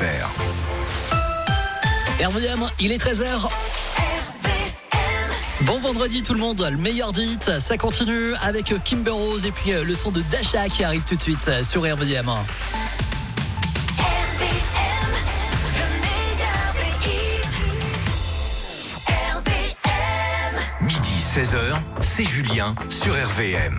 RVM, il est 13h. Bon vendredi tout le monde, le meilleur des hits, ça continue avec Kimber Rose et puis le son de Dasha qui arrive tout de suite sur RVM. Midi 16h, c'est Julien sur RVM.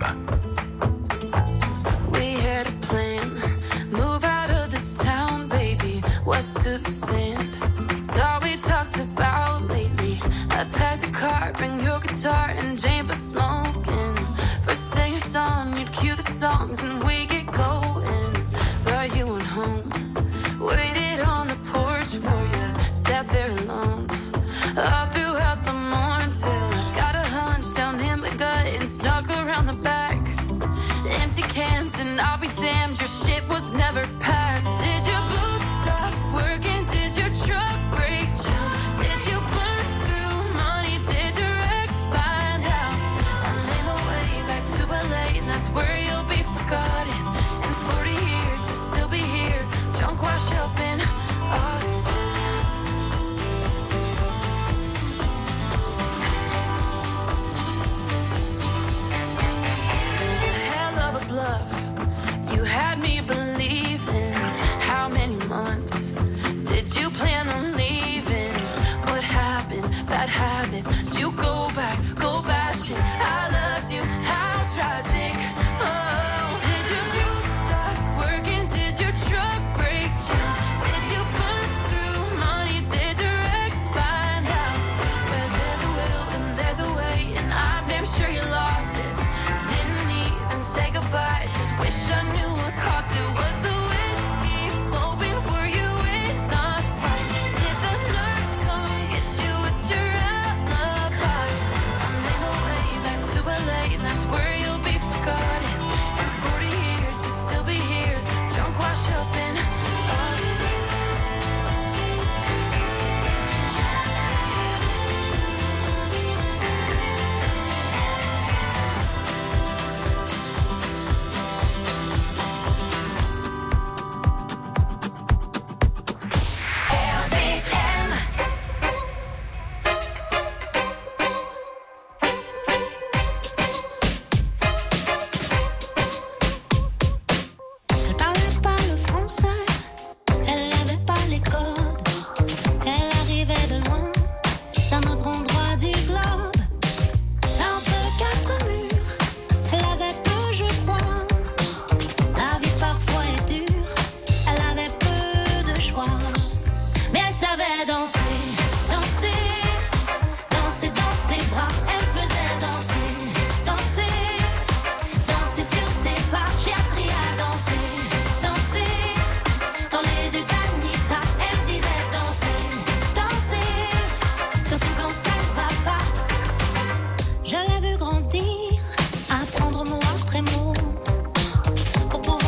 We had a plan, move out of this town, baby, west to the sand. It's all we talked about lately. I packed the car, bring your guitar and Jane for smoking. First thing at dawn, you'd cue the songs and we get going. But you went home, waited on the porch for you, sat there alone. All throughout the morning till I got a hunch down in my gut and snuck around the back. Empty cans and I'll be damned, your shit was never packed. Did your boots stop working? Did your truck break down? Did you burn through money? Did your ex find out? I made my way back to LA and that's where you'll be forgotten. In 40 years you'll still be here, drunk wash up in Austin. Bluff. You had me believing. How many months did you plan on leaving? What happened? Bad habits. Did you go back? Go bashing. I loved you. How tragic. Oh, did your boots stop working? Did your truck break down? Did you burn through money? Did your ex find out? Where there's a will and there's a way, and I'm damn sure you lost it. Didn't even say goodbye, just wish I knew what caused it. Was the whiskey flowing? Were you in a fight? Did the nurse come get you? It's your alibi. I made my way back to LA and that's where you'll be forgotten. In 40 years you'll still be here, drunk wash up in Austin.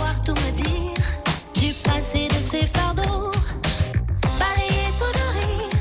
Balayer tout de rire.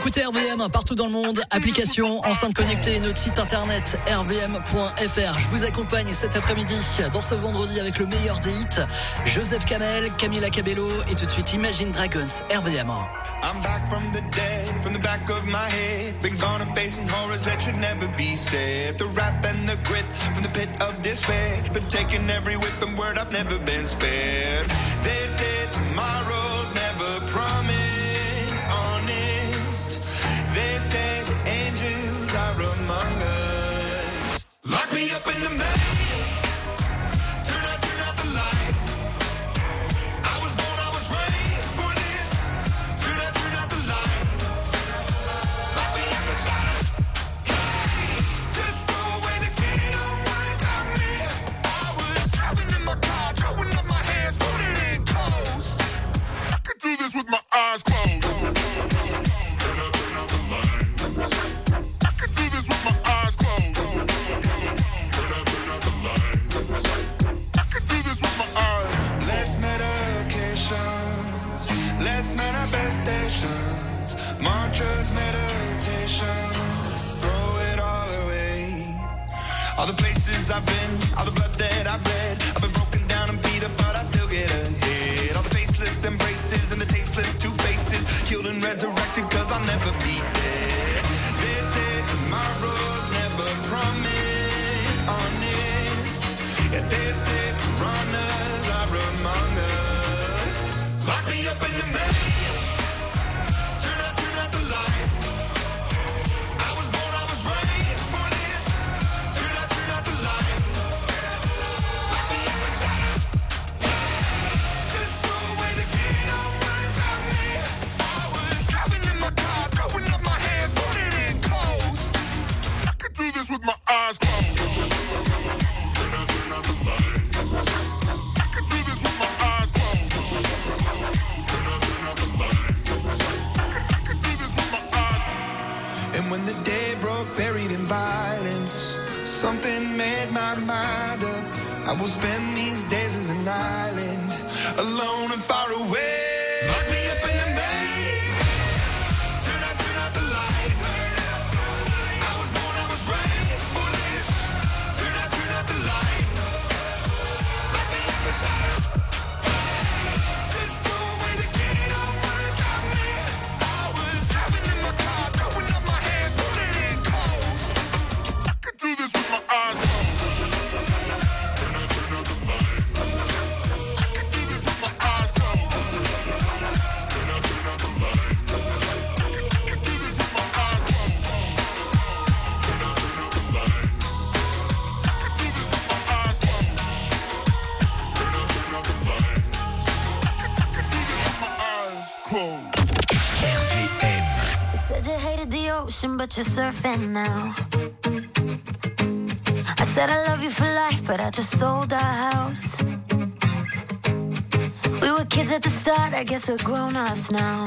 écoutez RVM partout dans le monde, application, enceinte connectée et notre site internet rvm.fr. Je vous accompagne cet après-midi dans ce vendredi avec le meilleur des hits. Joseph Kamel, Camila Cabello et tout de suite Imagine Dragons, RVM. I'm back from the dead, from the back of my head. Been gone and facing horrors that should never be said. The wrath and the grit from the pit of despair. Been taking every whip and word, I've never been spared. They said tomorrow's never promised, honest. They say the angels are among us. Lock me up in the maze. Turn out the lights. I was born, I was raised for this. Turn out the lights. Lock me up inside a cage. Just throw away the key, don't worry about me. I was driving in my car, throwing up my hands, putting it in coast. I could do this with my eyes closed. Turn out the lights. I could do this with my eyes closed. Turn out the lights. I could do this with my eyes. Less medications, less manifestations, mantras, meditation, throw it all away. All the places I've been, all the blood that I've bled, I've been broken down and beat up, but I still get ahead. All the faceless embraces and the tasteless two faces, killed and resurrected, cause I'll never be dead. They say tomorrow's never promised, honest. Yeah, they say piranhas are among us. Lock me up in the maze. Turn out the lights. I was born, I was raised for this. Turn out the lights. Lock me up inside. Just throw away the key, don't worry about me. I was driving in my car, throwing up my hands, putting it in coast. I could do this with my eyes closed. Turn out the lights. I could do this with my eyes closed. Turn out the lights. I could do this with my eyes closed. And when the day broke, buried in violence, something made my mind up. I will spend these days as an island, alone and far away. Lock me up in the maze. Turn out the lights. I was born, I was raised for this. Turn out the lights. Lock me up inside. Just throw away the key, don't worry about me. I was driving in my car, throwing up my hands, putting it in coast. I could do this with my eyes closed. Turn out the lights. I could do this with my eyes closed. Turn out the lights. I could do this with my eyes closed. Turn out the lights. I could do this with my eyes closed. Turn out the lights. I could do this with my eyes closed. RVM. You said you hated the ocean, but you're surfing now. I said I love you for life, but I just sold our house. We were kids at the start, I guess we're grown-ups now.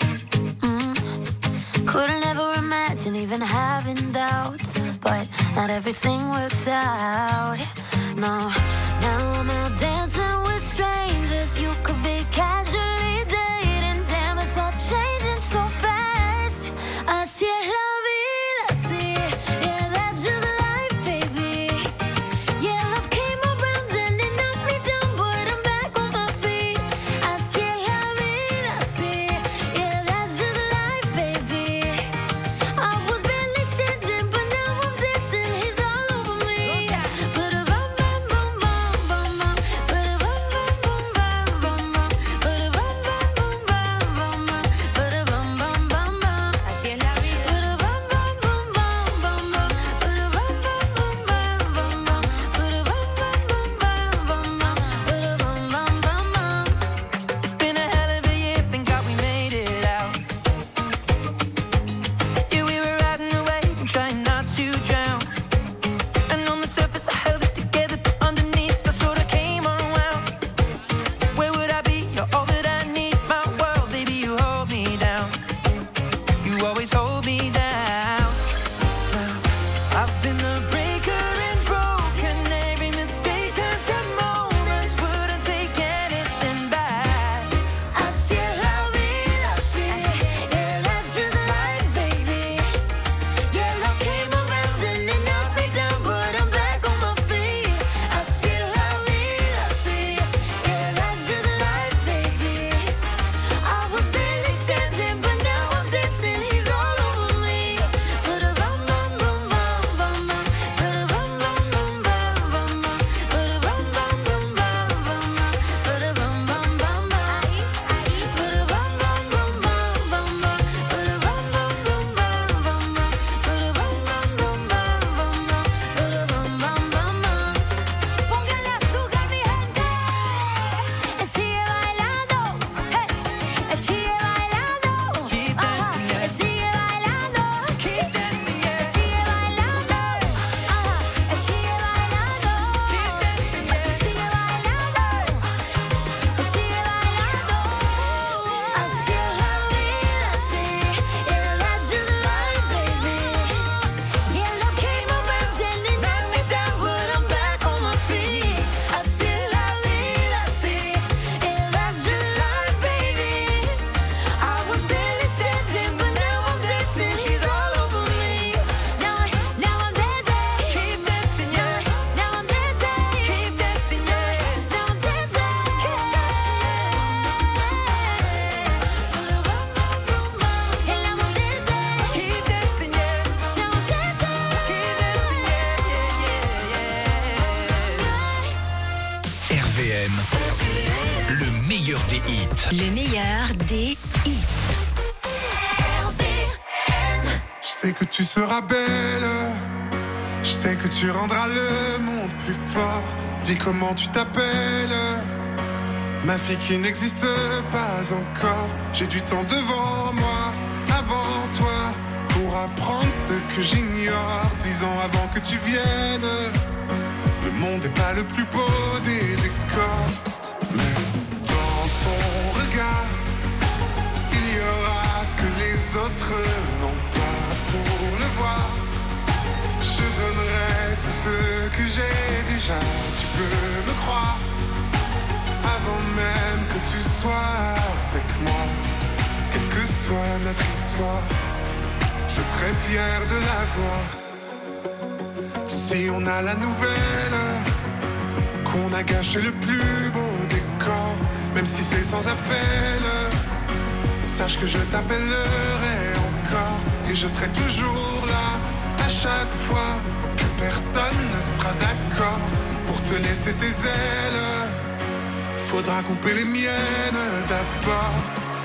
Couldn't ever imagine even having doubts, but not everything works out. No, now I'm out dancing with strangers. You could be casually dating. Damn, it's all changing so fast. Así es la vida, así. Yeah, that's just life, baby. Yeah, love came around and it knocked me down, but I'm back on my feet. Así es la vida, así. Yeah, that's just life, baby. I was barely standing, but now I'm dancing. He's all over me. Ba-da-bum, bum, bum, bum, bum, bum. Ba-da-bum, bum, bum, bum, bum, Le meilleur des hits. Je sais que tu seras belle, je sais que tu rendras le monde plus fort. Dis comment tu t'appelles, ma fille qui n'existe pas encore. J'ai du temps devant moi, avant toi, pour apprendre ce que j'ignore. 10 ans avant que tu viennes, le monde n'est pas le plus beau des décors. Ton regard, il y aura ce que les autres n'ont pas. Pour le voir, je donnerai tout ce que j'ai déjà. Tu peux me croire, avant même que tu sois avec moi. Quelle que soit notre histoire, je serai fier de la voir. Si on a la nouvelle qu'on a gâché le plus beau décor, même si c'est sans appel, sache que je t'appellerai encore. Et je serai toujours là, à chaque fois que personne ne sera d'accord. Pour te laisser tes ailes, faudra couper les miennes d'abord.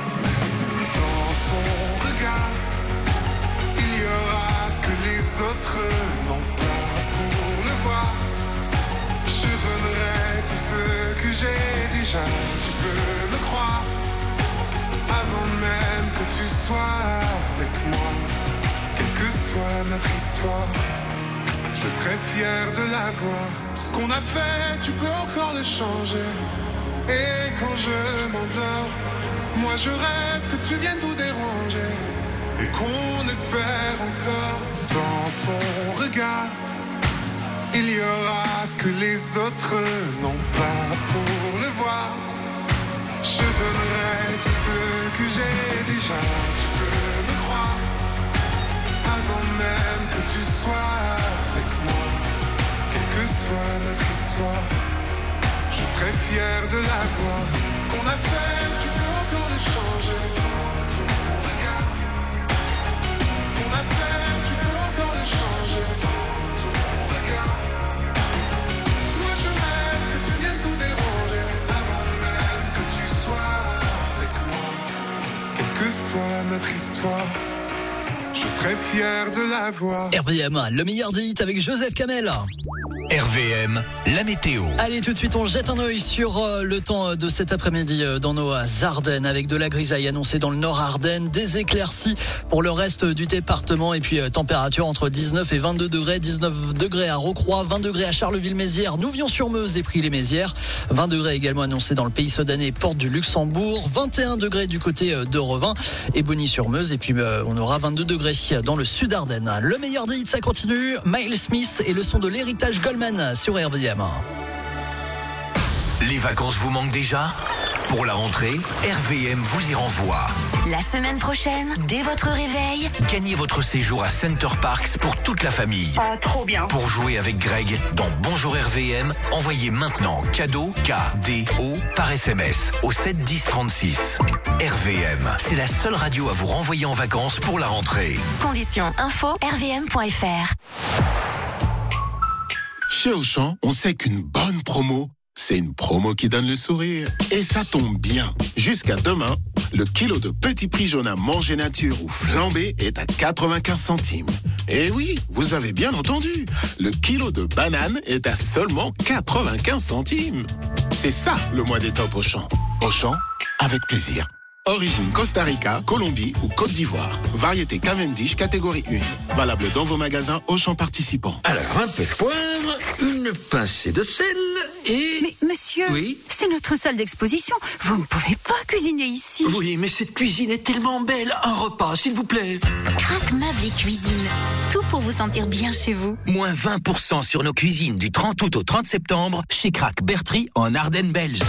Dans ton regard, il y aura ce que les autres n'ont pas. Pour le voir, je donnerai tout ce que j'ai déjà. Tu peux me croire, avant même que tu sois avec moi. Quelle que soit notre histoire, je serai fier de la voir. Ce qu'on a fait, tu peux encore le changer. Et quand je m'endors, moi je rêve que tu viennes tout déranger. Et qu'on espère encore. Dans ton regard, il y aura ce que les autres n'ont pas. Pour le voir, je donnerai tout ce que j'ai déjà. Tu peux me croire, avant même que tu sois avec moi. Quelle que soit notre histoire, je serai fier de la voir. Ce qu'on a fait, tu peux encore le changer. Dans ton regard, ce qu'on a fait, tu peux encore le changer. Dans ton regard, moi je rêve que tu viennes tout déranger. Avant même que tu sois avec moi. Quelle que soit notre histoire, je serai fier de la voir. RVM, le meilleur des hits avec Joseph Kamel. RVM, la météo. Allez, tout de suite, on jette un œil sur le temps de cet après-midi dans nos Ardennes, avec de la grisaille annoncée dans le nord Ardennes, des éclaircies pour le reste du département, et puis température entre 19 et 22 degrés, 19 degrés à Rocroi, 20 degrés à Charleville-Mézières, Nouvion-sur-Meuse et Prix-les-Mézières, 20 degrés également annoncés dans le Pays Sodanais et Porte du Luxembourg, 21 degrés du côté de Revin et Bonny-sur-Meuse, et puis on aura 22 degrés dans le sud Ardennes. Le meilleur des hits, ça continue, Miles Smith et le son de l'héritage Goldman sur RVM. Les vacances vous manquent déjà ? Pour la rentrée, RVM vous y renvoie. La semaine prochaine, dès votre réveil, Gagnez votre séjour à Center Parcs pour toute la famille. Ah, trop bien. Pour jouer avec Greg dans Bonjour RVM, envoyez maintenant cadeau KDO par SMS au 7 10 36. RVM, c'est la seule radio à vous renvoyer en vacances pour la rentrée. conditions info rvm.fr. Chez Auchan, on sait qu'une bonne promo, c'est une promo qui donne le sourire. Et ça tombe bien. Jusqu'à demain, le kilo de petit prix jaune à manger nature ou flambé est à 95 centimes. Et oui, vous avez bien entendu. Le kilo de banane est à seulement 95 centimes. C'est ça le mois des tops Auchan. Auchan, avec plaisir. Origine Costa Rica, Colombie ou Côte d'Ivoire. Variété Cavendish catégorie 1. Valable dans vos magasins Auchan participants. Alors, un peu de poivre, une pincée de sel et... Mais monsieur, oui, c'est notre salle d'exposition. Vous ne pouvez pas cuisiner ici. Oui, mais cette cuisine est tellement belle. Un repas, s'il vous plaît. Crac Meubles et Cuisine. Tout pour vous sentir bien chez vous. Moins 20% sur nos cuisines du 30 août au 30 septembre chez Crac Bertry en Ardennes belge.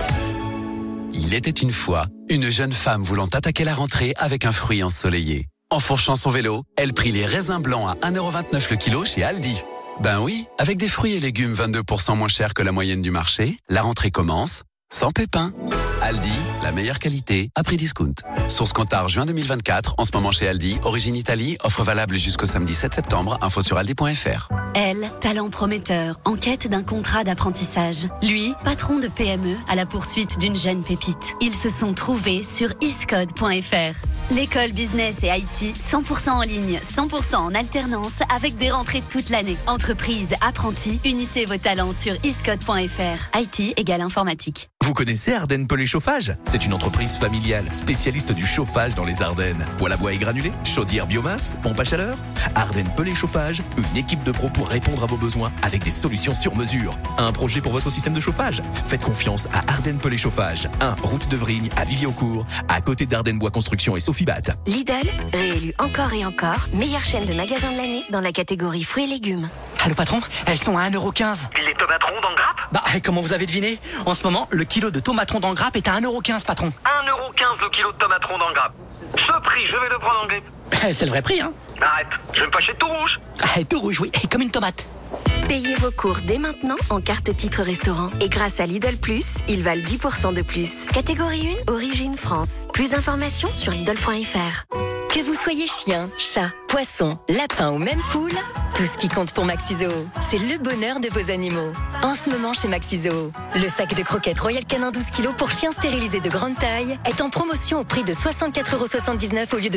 Il était une fois une jeune femme voulant attaquer la rentrée avec un fruit ensoleillé. Enfourchant son vélo, elle prit les raisins blancs à 1,29€ le kilo chez Aldi. Ben oui, avec des fruits et légumes 22% moins chers que la moyenne du marché, la rentrée commence sans pépins. Aldi, la meilleure qualité à prix discount. Source comptable juin 2024, en ce moment chez Aldi, origine Italie, offre valable jusqu'au samedi 7 septembre, info sur aldi.fr. Elle, talent prometteur, en quête d'un contrat d'apprentissage. Lui, patron de PME, à la poursuite d'une jeune pépite. Ils se sont trouvés sur iscode.fr. L'école business et IT, 100% en ligne, 100% en alternance, avec des rentrées toute l'année. Entreprise, apprentis, unissez vos talents sur iscode.fr. IT égale informatique. Vous connaissez Ardennes Pellet Chauffage? C'est une entreprise familiale, spécialiste du chauffage dans les Ardennes. Poêle à bois et granulés, chaudière biomasse, pompe à chaleur. Ardennes Pellet Chauffage, une équipe de pros pour répondre à vos besoins avec des solutions sur mesure. Un projet pour votre système de chauffage? Faites confiance à Ardennes Pellet Chauffage. 1 route de Vrigne à Vivier-au-Court, à côté d'Ardennes Bois Construction et Sofibat. Lidl, réélu encore et encore, meilleure chaîne de magasins de l'année dans la catégorie fruits et légumes. Allô patron, elles sont à 1,15€. Les tomaterons dans grappe? Bah, comment vous avez deviné? En ce moment, le kilo de tomaterons dans grappe est à 1,15€, patron. 1,15€ le kilo de tomaterons dans grappe. Ce prix, je vais le prendre en grippe. C'est le vrai prix, hein? Arrête, je vais me fâcher de tout rouge. Tout rouge, oui, comme une tomate. Payez vos courses dès maintenant en carte titre restaurant. Et grâce à Lidl Plus, ils valent 10% de plus. Catégorie 1, origine France. Plus d'informations sur Lidl.fr. Que vous soyez chien, chat, poisson, lapin ou même poule, tout ce qui compte pour Maxiso, c'est le bonheur de vos animaux. En ce moment chez Maxiso, le sac de croquettes Royal Canin 12 kg pour chiens stérilisés de grande taille est en promotion au prix de 64,79€ au lieu de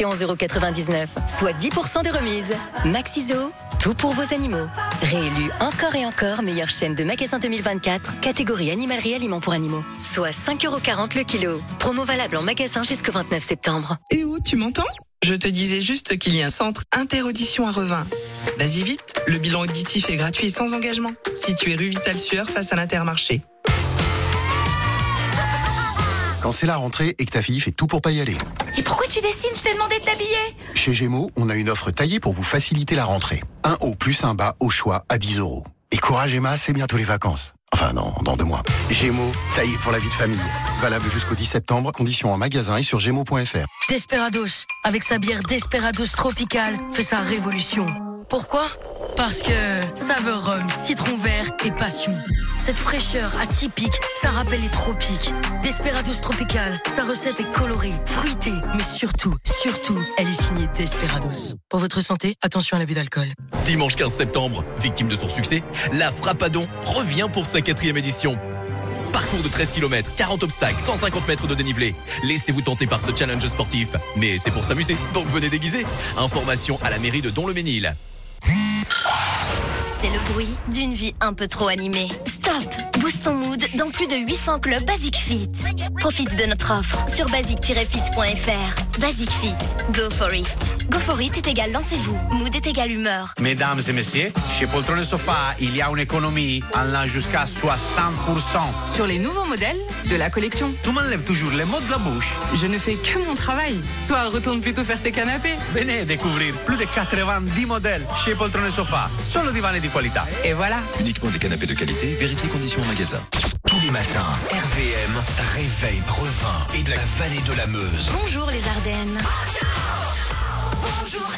71,99€, soit 10% de remise. Maxiso, tout pour vos animaux. Réélu encore et encore meilleure chaîne de magasins 2024, catégorie animalerie aliments pour animaux, soit 5,40€ le kilo. Promo valable en magasin jusqu'au 29 septembre. Et où, tu m'entends? Je te disais juste qu'il y a un centre Interaudition à Revin. Vas-y vite, le bilan auditif est gratuit et sans engagement. Situé rue Vital Sueur face à l'Intermarché. Quand c'est la rentrée et que ta fille fait tout pour pas y aller. Et pourquoi tu dessines? Je t'ai demandé de t'habiller. Chez Gémeaux, on a une offre taillée pour vous faciliter la rentrée. Un haut plus un bas au choix à 10€. Et courage Emma, c'est bientôt les vacances. Enfin non, dans 2 mois. Gémeaux, taillé pour la vie de famille. Valable jusqu'au 10 septembre, conditions en magasin et sur gémeaux.fr. Desperados, avec sa bière Desperados Tropical, fait sa révolution. Pourquoi? Parce que saveur rhum, citron vert et passion. Cette fraîcheur atypique, ça rappelle les tropiques. Desperados Tropical, sa recette est colorée, fruitée, mais surtout, elle est signée Desperados. Pour votre santé, attention à l'abus d'alcool. Dimanche 15 septembre, victime de son succès, la Frappadon revient pour sa 4e édition. Parcours de 13 km, 40 obstacles, 150 mètres de dénivelé. Laissez-vous tenter par ce challenge sportif. Mais c'est pour s'amuser, donc venez déguiser. Information à la mairie de Don-le-Ménil. C'est le bruit d'une vie un peu trop animée. Stop! Boost ton mood dans plus de 800 clubs Basic Fit. Profite de notre offre sur basic-fit.fr. Basic Fit, go for it. Go for it est égal lancez-vous. Mood est égal humeur. Mesdames et messieurs, chez Poltrone Sofa, il y a une économie allant jusqu'à 60%. Sur les nouveaux modèles de la collection. Tu m'enlèves toujours les mots de la bouche. Je ne fais que mon travail. Toi, retourne plutôt faire tes canapés. Venez découvrir plus de 90 modèles chez Poltrone Sofa. Solo divani di qualità. Et voilà. Uniquement des canapés de qualité, vérifiez conditions en magasin. Tous les matins, RVM réveille Revin et de la vallée de la Meuse. Bonjour les Ardennes. Bonjour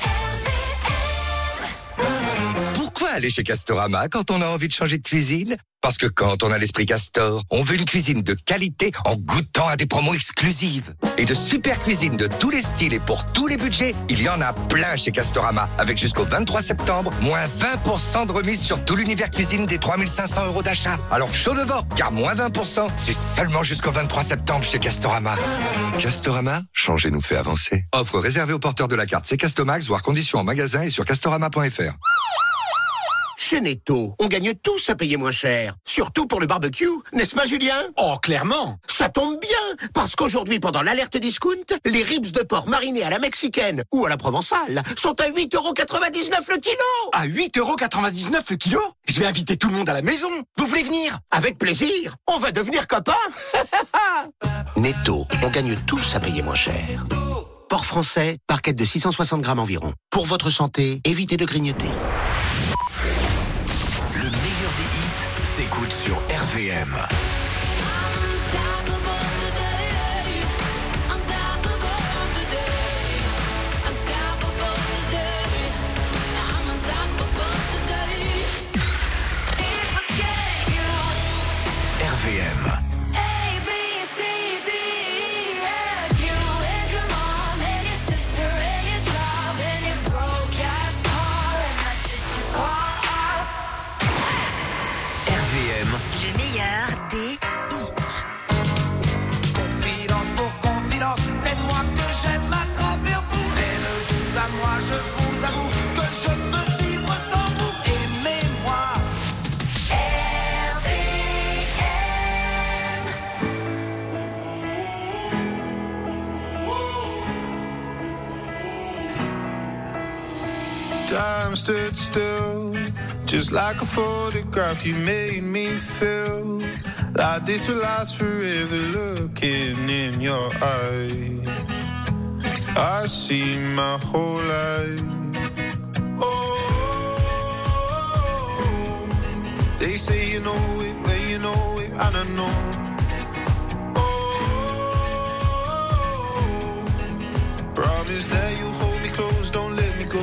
Pourquoi aller chez Castorama quand on a envie de changer de cuisine? Parce que quand on a l'esprit Castor, on veut une cuisine de qualité en goûtant à des promos exclusives. Et de super cuisine de tous les styles et pour tous les budgets, il y en a plein chez Castorama. Avec jusqu'au 23 septembre, moins 20% de remise sur tout l'univers cuisine des 3500€ d'achat. Alors chaud devant, car moins 20%, c'est seulement jusqu'au 23 septembre chez Castorama. Castorama, changer nous fait avancer. Offre réservée aux porteurs de la carte C'est Castomax, voire conditions en magasin et sur castorama.fr. Chez Netto, on gagne tous à payer moins cher. Surtout pour le barbecue, n'est-ce pas Julien? Oh, clairement. Ça tombe bien, parce qu'aujourd'hui, pendant l'alerte discount, les ribs de porc marinés à la mexicaine ou à la provençale sont à 8,99 € le kilo. À 8,99 € le kilo? Je vais inviter tout le monde à la maison. Vous voulez venir? Avec plaisir. On va devenir copains. Netto, on gagne tous à payer moins cher. Porc français, barquette de 660 grammes environ. Pour votre santé, évitez de grignoter. Le meilleur des hits s'écoute sur RVM. RVM. Le meilleur des hits. Confidence pour confidence, c'est moi que j'aime m'accroupir vous. Et de vous à moi, je vous avoue que je peux vivre sans vous. Aimez-moi. Time stood still, just like a photograph. You made me feel like this will last forever. Looking in your eyes, I see my whole life. Oh, they say you know it when you know it, and I know. Oh, promise that you hold me close, don't let me go.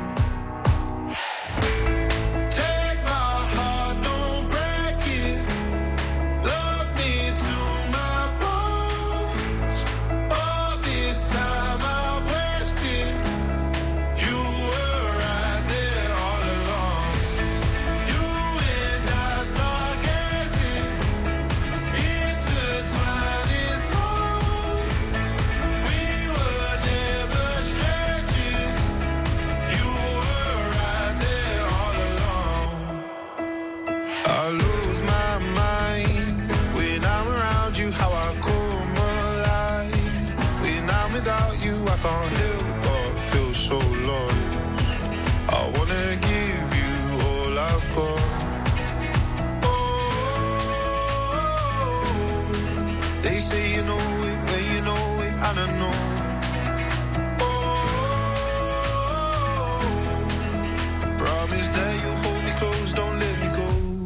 I lose my mind when I'm around you, how I come alive. When I'm without you, I can't help but feel so lost. I wanna give you all I've got. Oh, they say you know it when you know it, and I know. Oh, promise that you'll hold me close, don't let me go.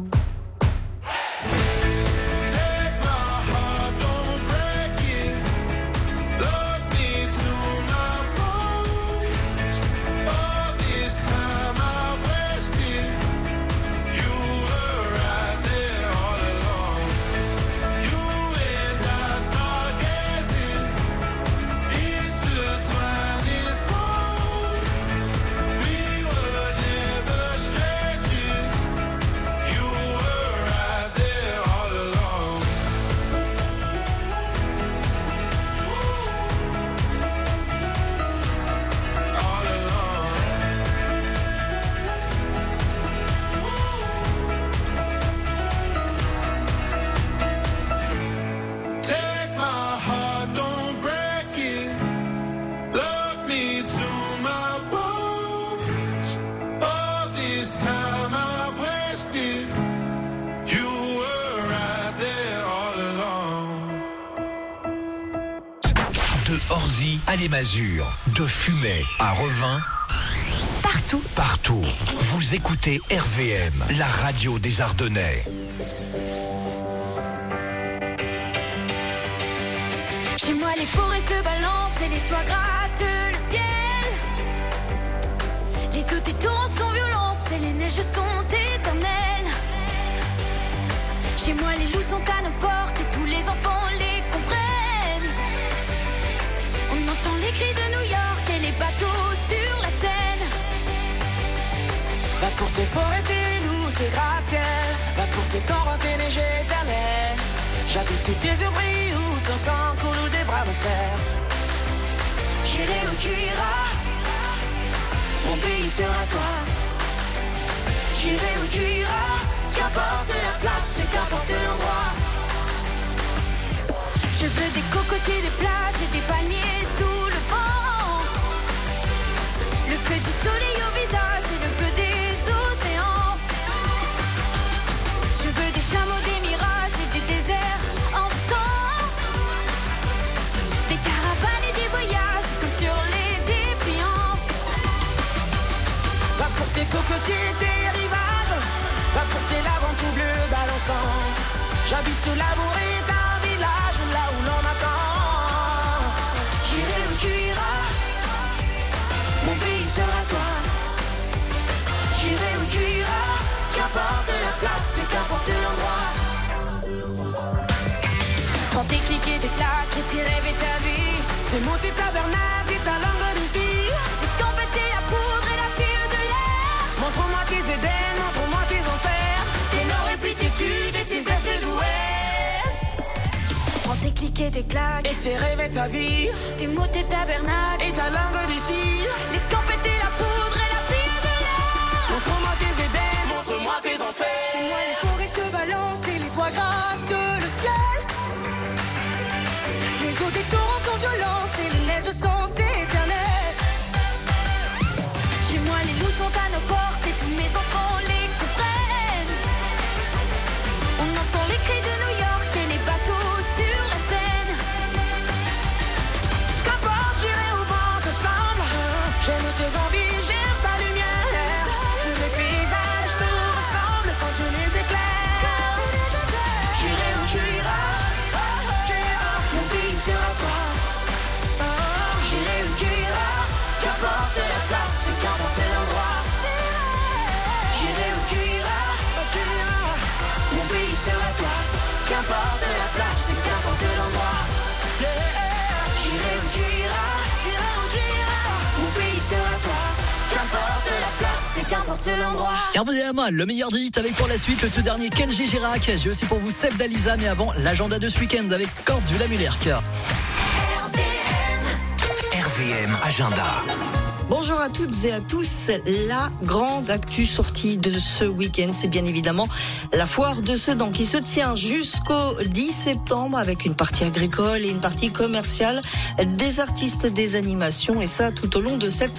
Orzy à Les Masures, de Fumay à Revin. Partout. Vous écoutez RVM, la radio des Ardennais. Chez moi, les forêts se balancent et les toits grattent le ciel. Les eaux des torrents sont violences et les neiges sont éternelles. Chez moi, les loups sont à nos portes et tous les enfants les comprennent. On entend les cris de New York et les bateaux sur la Seine. Va pour tes forêts, tes loups, tes gratte-ciels. Va pour tes torrents, tes neiges éternelles. J'habite où tes yeux brillent, où ton sang coule, où des bras me serrent. J'irai où tu iras, mon pays sera toi. J'irai où tu iras, qu'importe la place et qu'importe l'endroit. Je veux des cocotiers, des plages et des palmiers sous le vent. Le feu du soleil au visage et le bleu des océans. Je veux des chameaux, des mirages et des déserts en temps. Des caravanes et des voyages comme sur les dépliants. Va pour tes cocotiers et tes rivages, va pour tes laves tout bleu balançant. J'habite l'amour et un village là où l'on attend. J'irai où tu iras, mon pays sera toi. J'irai où tu iras, qu'importe la place et qu'importe l'endroit. Quand tes clics et tes claques et tes rêves et ta vie, c'est monter ta bernade et ta langue d'ici. Escampetter la poudre et la fille de l'air. Montre-moi tes Éden, montre-moi tes enfers. Tes nord et puis tes sud et tes est et d'ouest. Prends tes clics et tes claques et tes rêves et ta vie, tes mots, tes tabernacles et ta langue d'ici. L'escampetter la poudre et la fille de l'air. Montre-moi tes Éden, montre-moi tes enfers. Chez moi les forêts se balancent et les toits grattent le ciel. Les eaux des torrents sont violentes et les neiges sont éternelles. Chez moi les loups sont à nos portes et tous mes enfants les comprennent. On entend les cris de New York et les bateaux sur la Seine. Qu'importe, j'irai au vent ensemble. J'aime tes envies, j'aime ta lumière. Tous les paysages nous ressemblent quand tu les éclaires. J'irai où tu iras, mon pays sera toi. J'irai où tu iras, qu'importe la place et qu'importe l'endroit. J'irai où tu iras, mon pays sera toi. Qu'importe la place et qu'importe l'endroit. J'irai où tu iras, mon pays sera toi. Qu'importe la place et qu'importe l'endroit. RVM, le meilleur des hits avec pour la suite le tout dernier Kenji Girac. J'ai aussi pour vous Seb Dalisa, mais avant l'agenda de ce week-end avec Cordula Muller. RVM Agenda. Bonjour à toutes et à tous. La grande actu sortie de ce week-end, c'est bien évidemment la foire de Sedan qui se tient jusqu'au 10 septembre avec une partie agricole et une partie commerciale, des artistes, des animations et ça tout au long de cette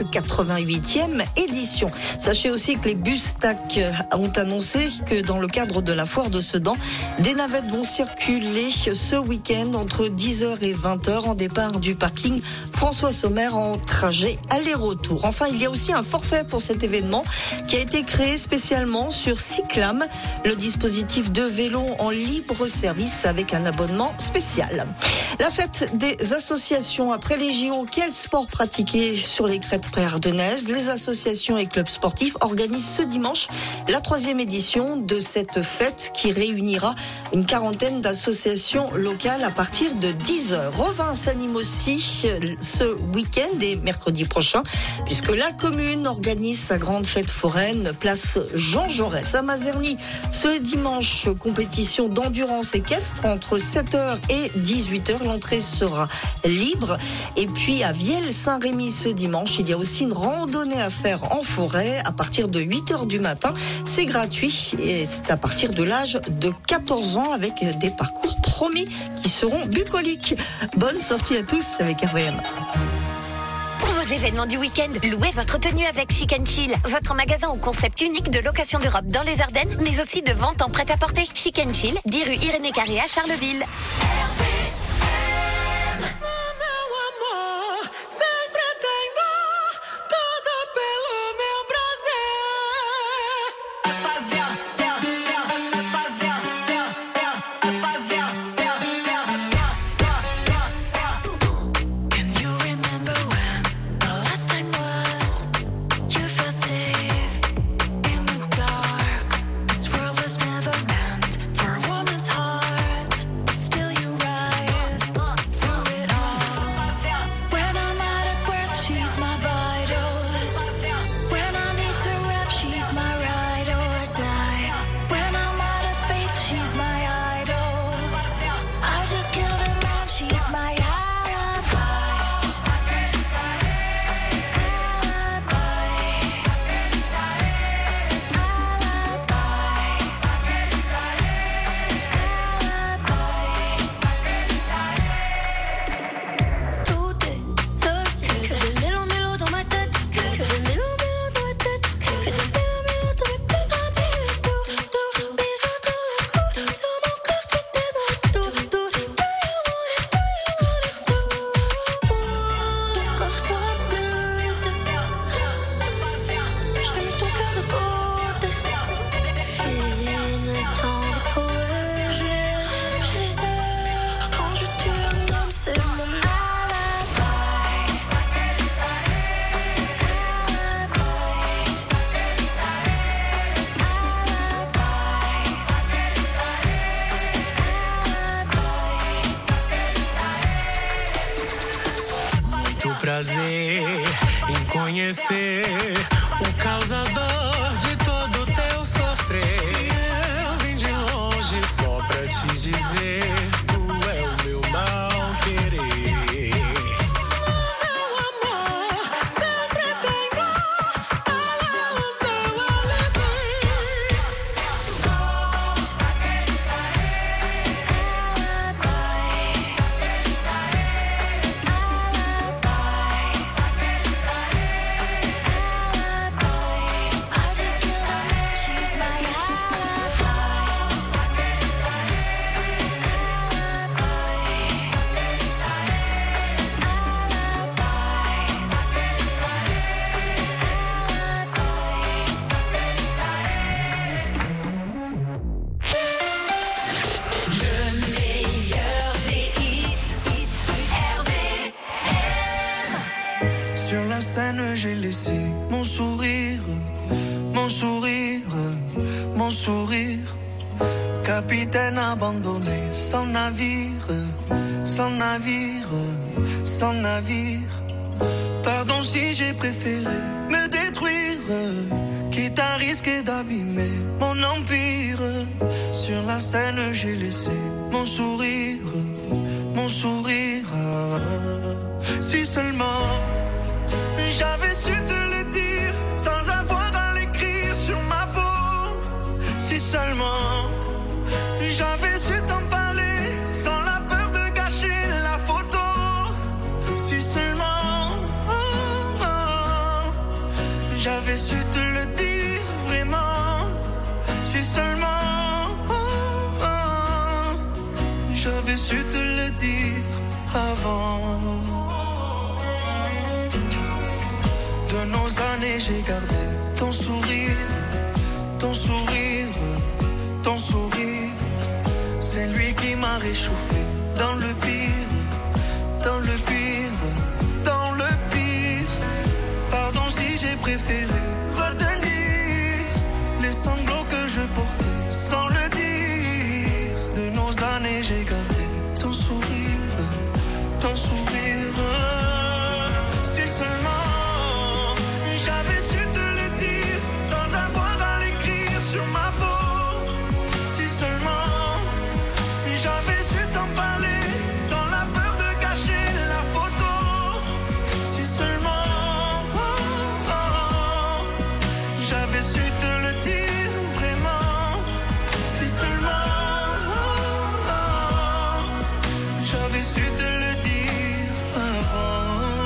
88e édition. Sachez aussi que les bus TAC ont annoncé que dans le cadre de la foire de Sedan, des navettes vont circuler ce week-end entre 10h et 20h en départ du parking François Sommer en trajet aller-retour. Enfin, il y a aussi un forfait pour cet événement qui a été créé spécialement sur Cyclam, le dispositif de vélo en libre service avec un abonnement spécial. La fête des associations après les JO, quel sport pratiquer sur les crêtes préardennaises? Les associations et clubs sportifs organisent ce dimanche la 3e édition de cette fête qui réunira une quarantaine d'associations locales à partir de 10h. Revin s'anime aussi ce week-end et mercredi prochain puisque la commune organise sa grande fête foraine place Jean Jaurès à Mazerny. Ce dimanche, compétition d'endurance équestre entre 7h et 18h. L'entrée sera libre. Et puis à Vielle-Saint-Rémy ce dimanche, il y a aussi une randonnée à faire en forêt à partir de 8h du matin. C'est gratuit et c'est à partir de l'âge de 14 ans avec des parcours promis qui seront bucoliques. Bonne sortie à tous avec RVM. Pour vos événements du week-end, louez votre tenue avec Chic & Chill, votre magasin au concept unique de location de robes dans les Ardennes, mais aussi de vente en prêt-à-porter. Chic & Chill, 10 rue Irénée Carré à Charleville. This world was never meant for a woman's heart. Still you muito prazer em conhecer o causador de todo teu sofrer. Eu vim de longe só pra te dizer, tu é o meu mal querer. J'ai laissé mon sourire, mon sourire, mon sourire. Capitaine abandonné, sans navire, sans navire, sans navire. Pardon si j'ai préféré me détruire, quitte à risquer d'abîmer mon empire. Sur la scène j'ai laissé mon sourire, mon sourire. Si seulement j'avais su te le dire sans avoir à l'écrire sur ma peau. Si seulement j'avais su t'en parler sans la peur de gâcher la photo. Si seulement j'avais su te le dire vraiment. Si seulement j'avais su te le dire avant. De nos années j'ai gardé ton sourire, ton sourire, ton sourire. C'est lui qui m'a réchauffé dans le pire, dans le pire, dans le pire. Pardon si j'ai préféré retenir les sanglots que je portais sans le dire. De nos années j'ai gardé ton sourire, ton sourire. Si seulement j'avais su te le dire sans avoir à l'écrire sur ma peau. Si seulement j'avais su t'en parler sans la peur de gâcher la photo. Si seulement j'avais su te le dire vraiment. Si seulement j'avais su te le dire avant.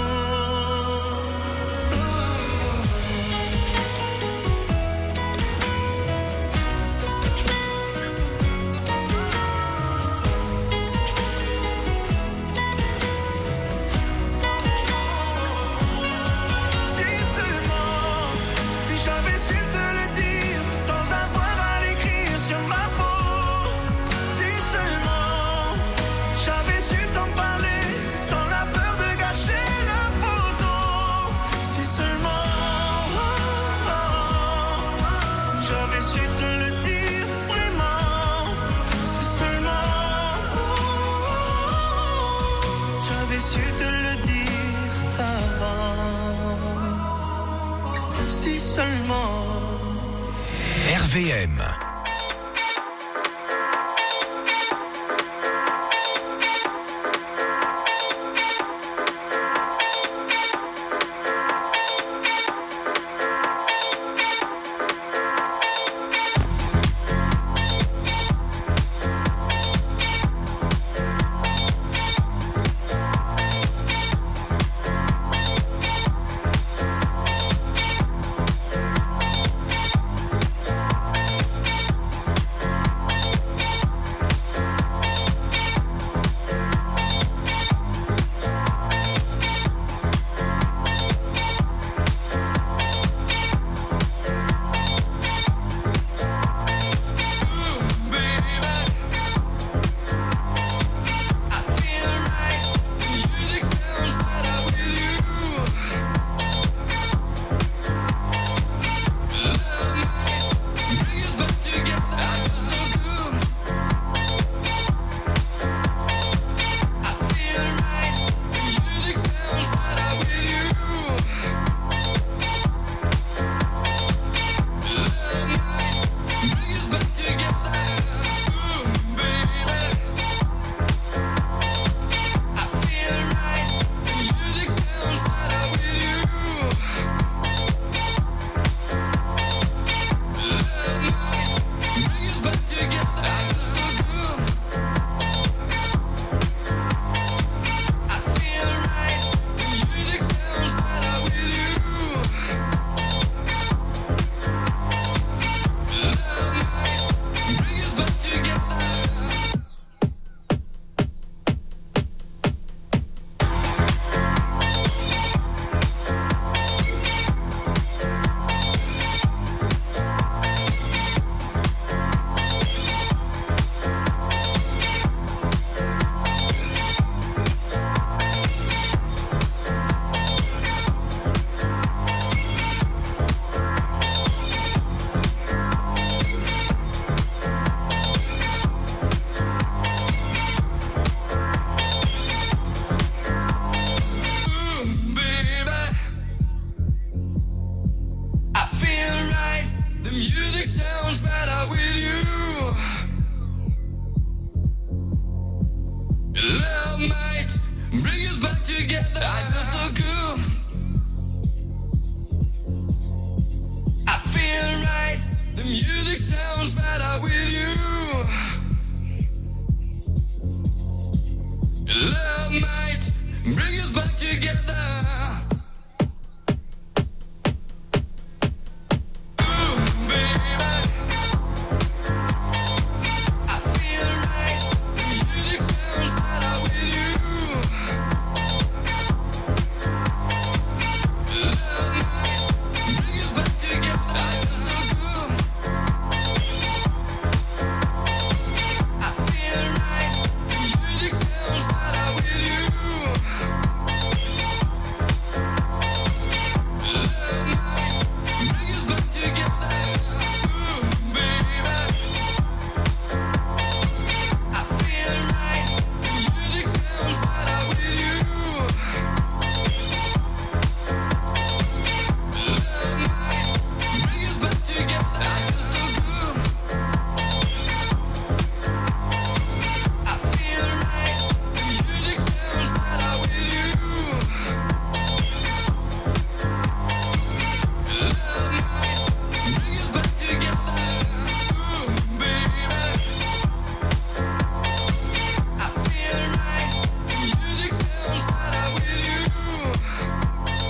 RVM.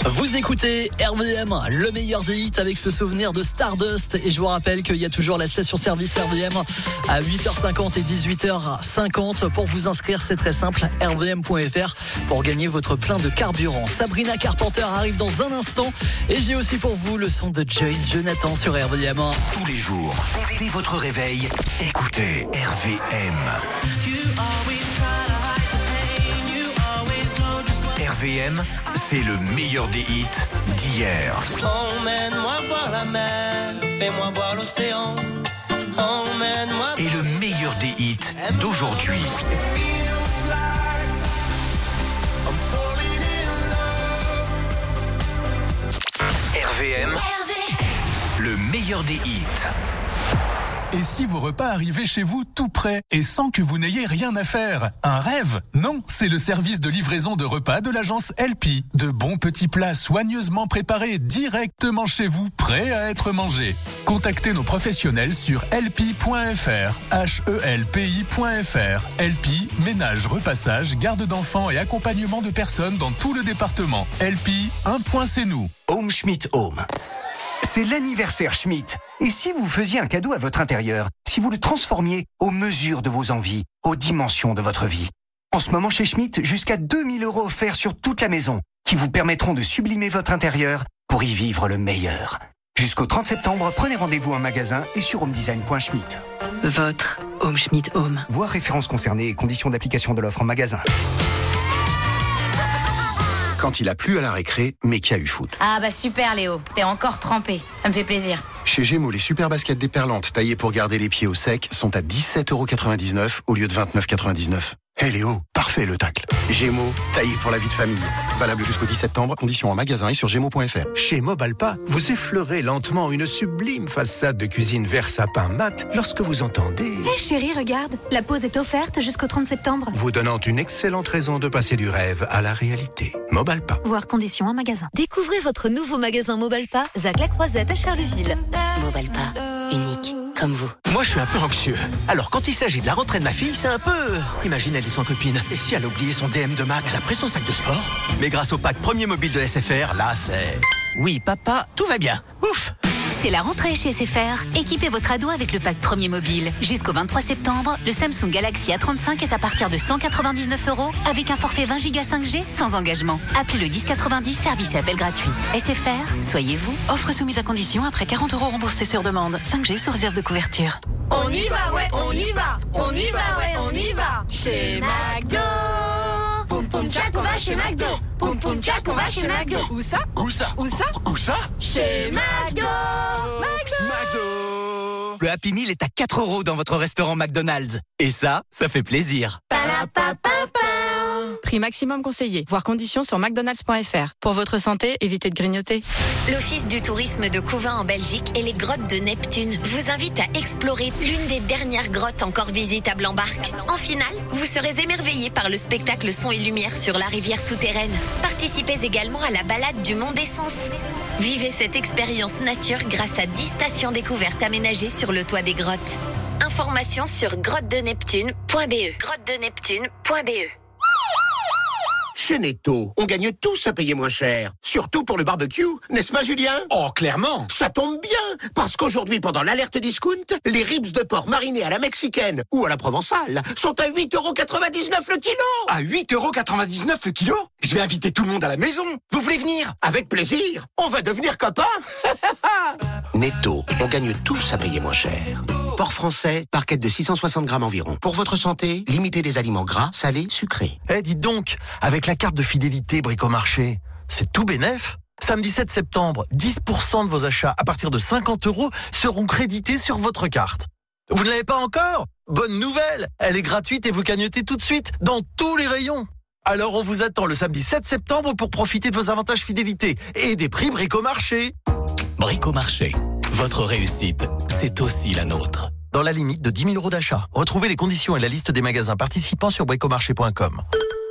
Vous écoutez RVM, le meilleur des hits avec ce souvenir de Stardust. Et je vous rappelle qu'il y a toujours la station-service RVM à 8h50 et 18h50. Pour vous inscrire, c'est très simple, rvm.fr pour gagner votre plein de carburant. Sabrina Carpenter arrive dans un instant. Et j'ai aussi pour vous le son de Joyce Jonathan sur RVM. Tous les jours, dès votre réveil, écoutez RVM. RVM, c'est le meilleur des hits d'hier. Emmène-moi voir la mer, fais-moi voir l'océan. Emmène-moi. Et le meilleur des hits d'aujourd'hui. RVM, le meilleur des hits. Et si vos repas arrivaient chez vous tout prêts et sans que vous n'ayez rien à faire? Un rêve? Non, c'est le service de livraison de repas de l'agence LP. De bons petits plats soigneusement préparés directement chez vous, prêts à être mangés. Contactez nos professionnels sur lp.fr, HELPI.fr. LP, ménage, repassage, garde d'enfants et accompagnement de personnes dans tout le département. LP, un point c'est nous. Home Schmidt Home. C'est l'anniversaire Schmidt. Et si vous faisiez un cadeau à votre intérieur, si vous le transformiez aux mesures de vos envies, aux dimensions de votre vie? En ce moment chez Schmidt, jusqu'à 2000 € offerts sur toute la maison, qui vous permettront de sublimer votre intérieur pour y vivre le meilleur. Jusqu'au 30 septembre, prenez rendez-vous en magasin et sur homedesign.schmidt. Votre Home Schmidt Home. Voir références concernées et conditions d'application de l'offre en magasin. Quand il a plu à la récré, mais qu'il y a eu foot. Ah bah super Léo, t'es encore trempé, ça me fait plaisir. Chez Gémeaux, les super baskets déperlantes taillées pour garder les pieds au sec sont à 17,99 € au lieu de 29,99 €. Hé Léo, parfait le tacle. Gémeaux, taillé pour la vie de famille. Valable jusqu'au 10 septembre, conditions en magasin et sur gémeaux.fr. Chez Mobalpa, vous effleurez lentement une sublime façade de cuisine vert sapin mat lorsque vous entendez... Hé chérie, regarde, la pause est offerte jusqu'au 30 septembre. Vous donnant une excellente raison de passer du rêve à la réalité. Mobalpa. Voir conditions en magasin. Découvrez votre nouveau magasin Mobalpa, Zac la Croisette à Charleville. Mobalpa, unique comme vous. Moi, je suis un peu anxieux. Alors, quand il s'agit de la rentrée de ma fille, c'est un peu... Imagine, elle est sans copine. Et si elle a oublié son DM de maths? Elle a pris son sac de sport. Mais grâce au pack premier mobile de SFR, là, c'est... Oui, papa, tout va bien. Ouf! C'est la rentrée chez SFR. Équipez votre ado avec le pack premier mobile. Jusqu'au 23 septembre, le Samsung Galaxy A35 est à partir de 199 € avec un forfait 20 Go 5G sans engagement. Appelez le 1090, service et appel gratuit. SFR, soyez vous. Offre soumise à condition après 40 € remboursés sur demande. 5G sous réserve de couverture. On y va, ouais, on y va. On y va, ouais, on y va. Chez McDo. Poum poum tchac, on va chez McDo. Poum poum tchac, on va chez McDo. Où ça? Où ça? Où ça? Où ça? Chez McDo. McDo. Le Happy Meal est à 4 € dans votre restaurant McDonald's. Et ça fait plaisir. Prix maximum conseillé. Voir conditions sur mcdonalds.fr. Pour votre santé, évitez de grignoter. L'Office du tourisme de Couvin en Belgique et les grottes de Neptune vous invitent à explorer l'une des dernières grottes encore visitables en barque. En finale, vous serez émerveillés par le spectacle son et lumière sur la rivière souterraine. Participez également à la balade du Mont d'Essence. Vivez cette expérience nature grâce à 10 stations découvertes aménagées sur le toit des grottes. Informations sur grottedeneptune.be. grottedeneptune.be. Chez Netto, on gagne tous à payer moins cher. Surtout pour le barbecue, n'est-ce pas Julien? Oh, clairement. Ça tombe bien, parce qu'aujourd'hui, pendant l'alerte discount, les ribs de porc marinés à la mexicaine ou à la provençale sont à 8,99 € le kilo. À 8,99 € le kilo? Je vais inviter tout le monde à la maison. Vous voulez venir? Avec plaisir. On va devenir copains. Netto, on gagne tous à payer moins cher. Porc français, parquette de 660 grammes environ. Pour votre santé, limitez les aliments gras, salés, sucrés. Dites donc, avec la carte de fidélité Bricomarché, c'est tout bénef. Samedi 7 septembre, 10% de vos achats à partir de 50 € seront crédités sur votre carte. Vous ne l'avez pas encore? Bonne nouvelle! Elle est gratuite et vous cagnotez tout de suite dans tous les rayons. Alors on vous attend le samedi 7 septembre pour profiter de vos avantages fidélité et des prix Bricomarché. Bricomarché, votre réussite, c'est aussi la nôtre. Dans la limite de 10 000 € d'achat. Retrouvez les conditions et la liste des magasins participants sur bricomarché.com.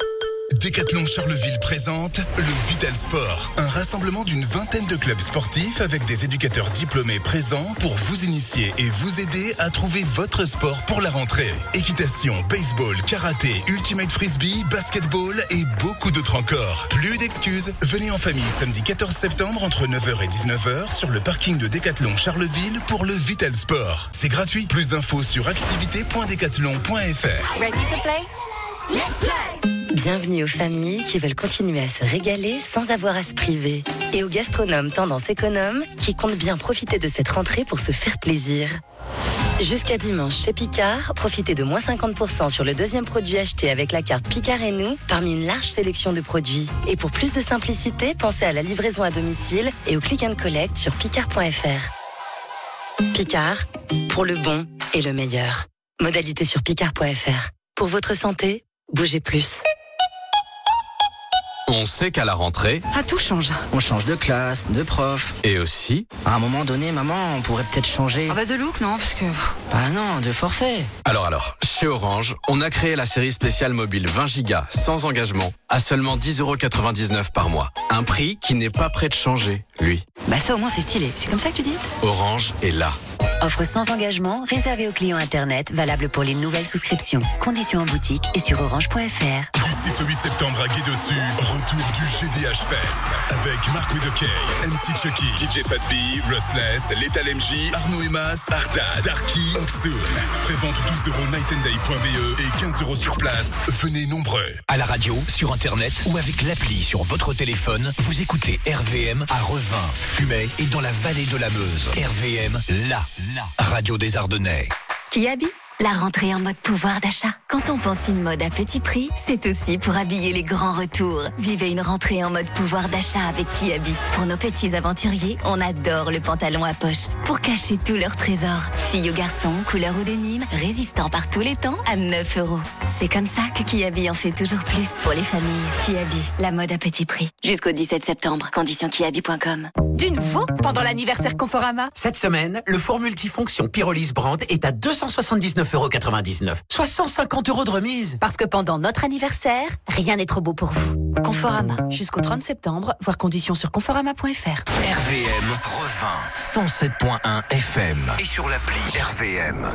Décathlon Charleville présente le Vital Sport, un rassemblement d'une vingtaine de clubs sportifs avec des éducateurs diplômés présents pour vous initier et vous aider à trouver votre sport pour la rentrée. Équitation, baseball, karaté, ultimate frisbee, basketball et beaucoup d'autres encore. Plus d'excuses, venez en famille samedi 14 septembre entre 9h et 19h sur le parking de Décathlon Charleville pour le Vital Sport. C'est gratuit, plus d'infos sur activité.decathlon.fr. Ready to play? Let's play! Bienvenue aux familles qui veulent continuer à se régaler sans avoir à se priver. Et aux gastronomes tendance économe qui comptent bien profiter de cette rentrée pour se faire plaisir. Jusqu'à dimanche chez Picard, profitez de moins 50% sur le deuxième produit acheté avec la carte Picard et nous parmi une large sélection de produits. Et pour plus de simplicité, pensez à la livraison à domicile et au click and collect sur picard.fr. Picard, pour le bon et le meilleur. Modalité sur picard.fr. Pour votre santé, bougez plus. On sait qu'à la rentrée... Ah, tout change. On change de classe, de prof. Et aussi... À un moment donné, maman, on pourrait peut-être changer... Ah bah de look, non, parce que... Ah non, de forfait. Alors, chez Orange, on a créé la série spéciale mobile 20 Go sans engagement à seulement 10,99€ par mois. Un prix qui n'est pas prêt de changer, lui. Bah ça au moins c'est stylé. C'est comme ça que tu dis ? Orange est là. Offre sans engagement, réservée aux clients Internet, valable pour les nouvelles souscriptions. Conditions en boutique et sur orange.fr. Du 6 au 8 septembre à Guédossu, retour du GDH Fest. Avec Marc Widokay, MC Chucky, DJ Pat B, Rustless, Lethal MJ, Arnaud Emas, Arda, Darky, Oxoon. Prévente 12€ nightandday.be et 15€ sur place. Venez nombreux. À la radio, sur Internet ou avec l'appli sur votre téléphone, vous écoutez RVM à Revin, Fumay et dans la vallée de la Meuse. RVM, la radio des Ardennais. Kiabi, la rentrée en mode pouvoir d'achat. Quand on pense une mode à petit prix, c'est aussi pour habiller les grands retours. Vivez une rentrée en mode pouvoir d'achat avec Kiabi. Pour nos petits aventuriers, on adore le pantalon à poche. Pour cacher tous leurs trésors. Filles ou garçons, couleur ou dénime, résistant par tous les temps à 9€. C'est comme ça que Kiabi en fait toujours plus pour les familles. Kiabi, la mode à petit prix. Jusqu'au 17 septembre. Conditions kiabi.com. Du nouveau pendant l'anniversaire Conforama. Cette semaine, le four multifonction Pyrolyse Brand est à 279,99€. Soit 150€ de remise. Parce que pendant notre anniversaire, rien n'est trop beau pour vous. Conforama. Jusqu'au 30 septembre, voir conditions sur conforama.fr. RVM Revin 107.1 FM et sur l'appli RVM.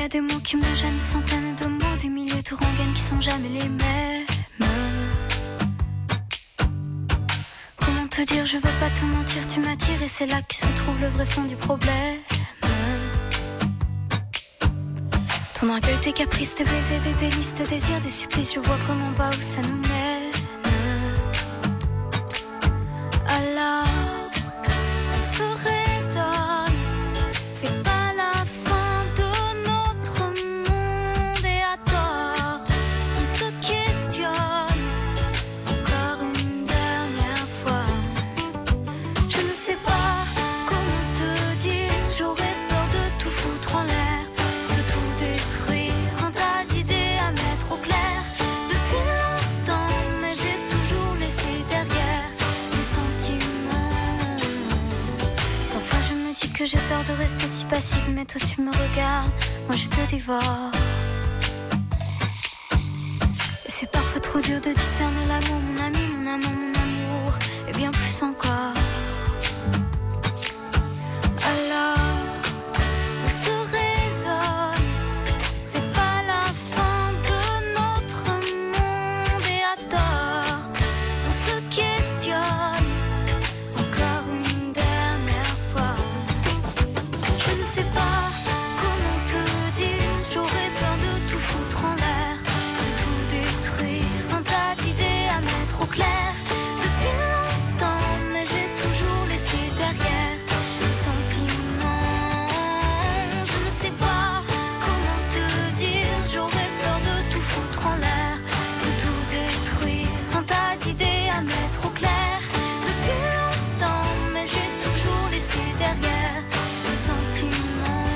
a des mots qui me gênent, des centaines de mots, des milliers de rengaines qui sont jamais les mêmes. Comment te dire, je veux pas te mentir, tu m'attires et c'est là que se trouve le vrai fond du problème. Ton orgueil, tes caprices, tes baisers, des délices, tes désirs, des supplices, je vois vraiment pas où ça nous mène. Alors, on se raisonne, c'est pas la fin de notre monde et à tort, on se questionne encore une dernière fois. Je ne sais pas comment te dire, j'aurais peur de tout foutre en l'air, de tout détruire, un tas d'idées à mettre au clair. Depuis longtemps, mais j'ai toujours laissé derrière les sentiments. Parfois je me dis que j'ai tort de rester si passive, mais toi tu me regardes, moi je te dévore. Et c'est parfois trop dur de discerner l'amour, mon ami, mon amant, mon amour, et bien plus encore. Alors, on se raisonne, c'est pas la fin de notre monde et à tort, on se questionne encore une dernière fois. Je ne sais pas comment te dire, j'aurais peur de tout foutre en l'air, de tout détruire, un tas d'idées à mettre au clair. Depuis longtemps, mais j'ai toujours laissé derrière les sentiments. Je ne sais pas comment te dire, j'aurais peur de tout foutre en l'air, de tout détruire, un tas d'idées à mettre au clair. Depuis longtemps, mais j'ai toujours laissé derrière les sentiments.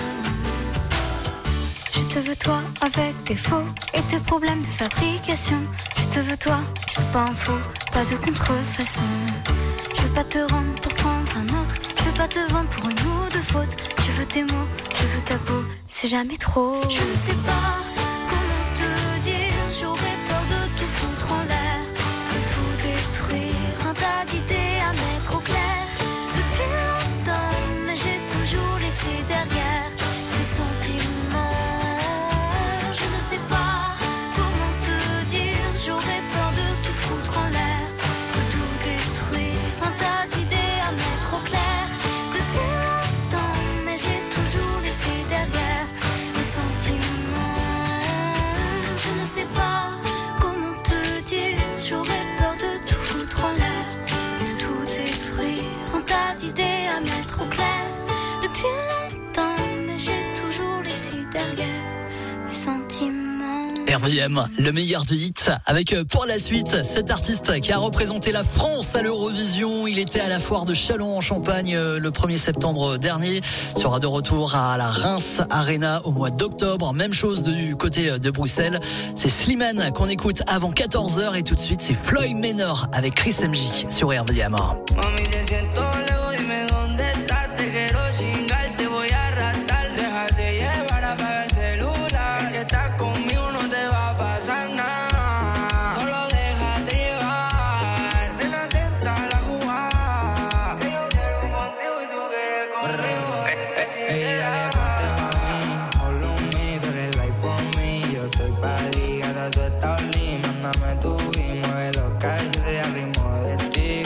Je te veux toi avec tes faux et tes problèmes de fabrication. Je te veux toi, je veux pas un faux, pas de contrefaçon. Je veux pas te rendre pour prendre un autre, je veux pas te vendre pour une ou deux fautes. Je veux tes mots, je veux ta peau, c'est jamais trop. Je ne sais pas comment te dire, j'aurais peur de tout foutre en l'air, de tout détruire, un tas d'idées à mettre au clair. Depuis longtemps, mais j'ai toujours laissé derrière les sentiments. Je ne sais pas comment te dire, j'aurais peur de tout foutre en l'air, de tout détruire, un tas d'idées à mettre au clair. Depuis longtemps, mais j'ai toujours laissé derrière les sentiments. Je ne sais pas comment te dire, j'aurais peur de tout foutre en l'air, de tout détruire, un tas d'idées à mettre au clair. Depuis longtemps, mais j'ai toujours laissé derrière les sentiments. RVM, le meilleur des hits, avec pour la suite cet artiste qui a représenté la France à l'Eurovision. Il était à la foire de Châlons en Champagne le 1er septembre dernier. Il sera de retour à la Reims Arena au mois d'octobre. Même chose du côté de Bruxelles. C'est Slimane qu'on écoute avant 14h et tout de suite c'est Floyd Manor avec Chris MJ sur RVM. Mami, te siento lejos, dime dónde estás. Te quiero chingar, te voy a arrastrar. Déjate llevar, apaga el celular. Si estás conmigo no te va a pasar nada. Solo déjate llevar. Nena, atenta a la jugada. Yo quiero contigo y tú quieres conmigo. Ey, dale, ponte pa' mí. Follow me, tú eres life for me. Yo estoy pa' ligada, tú estás lit. Mándame tu y mueve los calles de ritmo de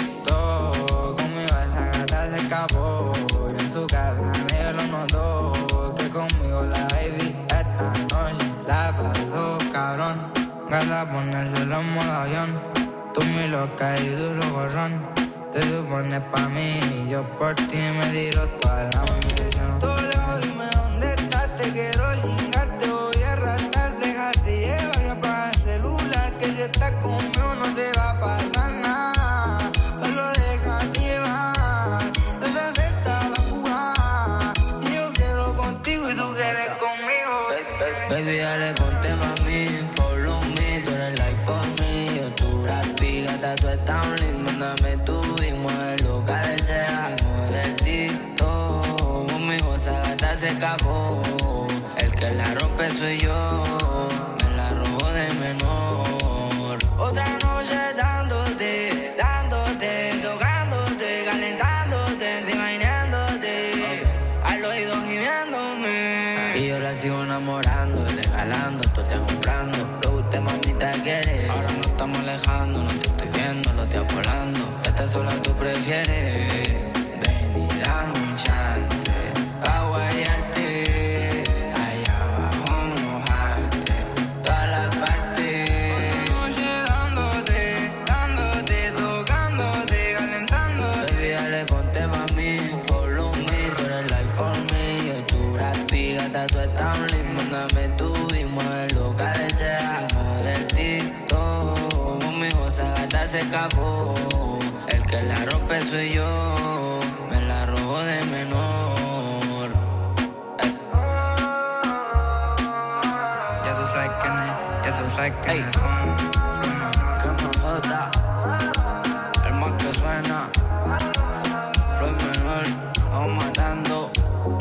TikTok. Conmigo esa gata se escapó. Y en su casa nadie lo notó. Que conmigo la baby esta noche la pasó cabrón. Gata, ponérselo en modo avión. Tú mi loca y duro gorrón. Te supones pa' mí y yo por ti me tiro toda la munición. Todo lejos, dime dónde estás. Te quiero chingar, te voy a arrastrar. Déjate llevar y apaga el celular. Que si estás conmigo no te va a pasar nada. Solo déjate llevar. Desde esta la jugada. Y yo quiero contigo y tú quieres conmigo. Baby, dale, ponte pa' mí. Follow me, tú eres like for me. Yo tu rapi, gata, tú estás un lit. Mándame tu y mueve lo cabecera. Mueve el TikTok. Conmigo esa gata se escapó. El que la rompe soy yo. Me la robo de menor. Otra noche dándote, dándote, tocándote, calentándote, encima imaginándote. Al oído gimiéndome. Y yo la sigo enamorando. enamorando, regalando, todo el día comprando. Lo que usted mamita quiere. Ahora no estamos alejando, no te estoy viendo, los días volando. Esta sola tú prefieres. Ven y dame un chance pa' guayarte. Allá abajo mojarte toda la parte. Noche dándote, tocándote, calentándote. Baby, dale, ponte pa' mí, follow me. Tú eres like for me. Yo tu grafica, tú estás un limón. Mándame tu y mueve lo que deseas. Mueve TikTok, conmigo esa gata se escapó. El que la rompe soy yo, me la robo de menor. Ya tú sabes quién es, ya tú sabes quién es. Soy menor que Majota, el más que suena. Soy menor, vamos matando.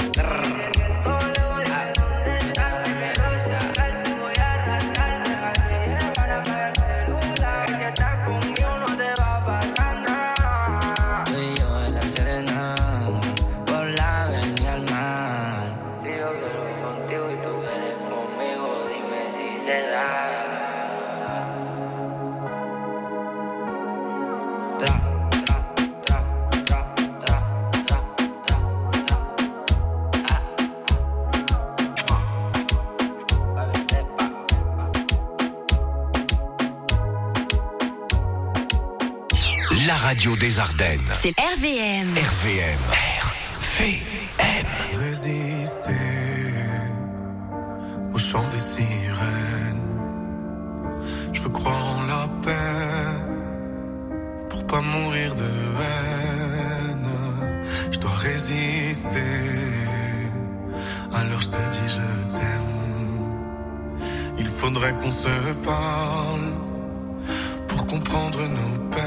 La radio des Ardennes. C'est RVM. RVM. RVM. Résister au chant des sirènes. Je veux croire en la paix pour pas mourir de haine. Je dois résister. Alors je te dis je t'aime. Il faudrait qu'on se parle pour comprendre nos peines.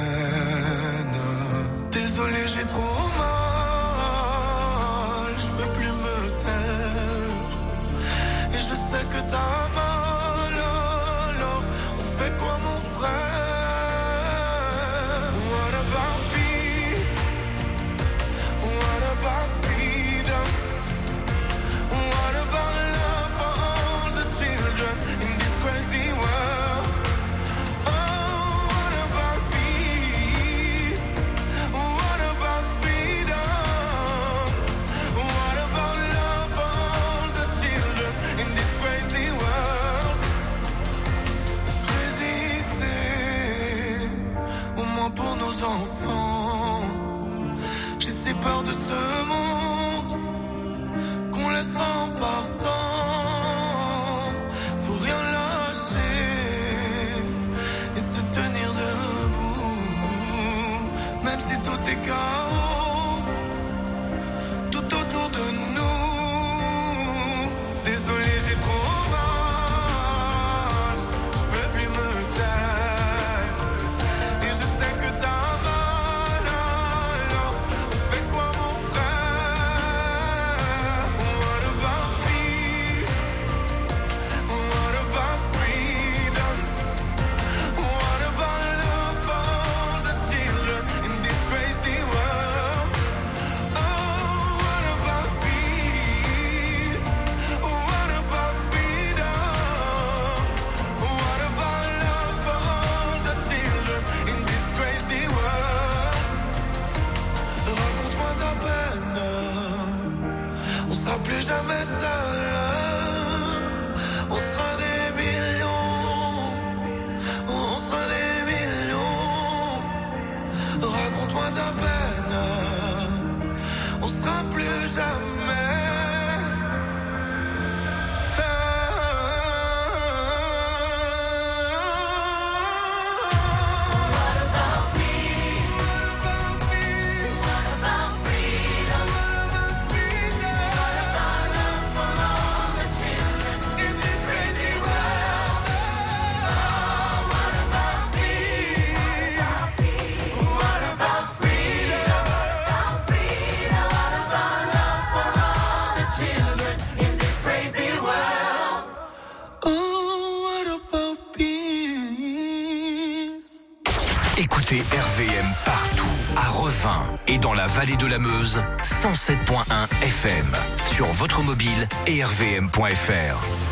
Désolé, j'ai trop mal, je peux plus me taire. Et je sais que t'as mal, alors on fait quoi mon frère? What about peace? What about freedom? What about love for all the children in this crazy world? Enfants, j'ai si peur de ce monde qu'on laissera en partant. Faut rien lâcher et se tenir debout, même si tout est chaos tout autour de nous. Désolé, j'ai trop mal, je peux plus me taire. Et je sais que t'as plus jamais seul, on sera des millions, on sera des millions. Raconte-moi ta peine, on sera plus jamais Écoutez RVM partout, à Revin et dans la vallée de la Meuse, 107.1 FM. sur votre mobile et rvm.fr.